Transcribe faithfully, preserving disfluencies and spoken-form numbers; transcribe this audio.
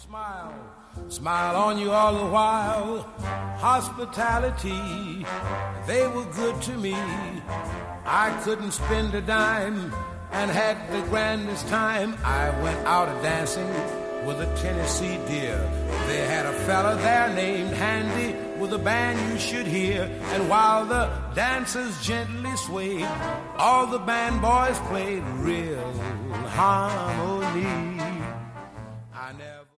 Smile, smile on you all the while. Hospitality, they were good to me. I couldn't spend a dime and had the grandest time. I went out a dancing with a Tennessee deer. They had a fella there named Handy with a band you should hear. And while the dancers gently swayed, all the band boys played real harmony.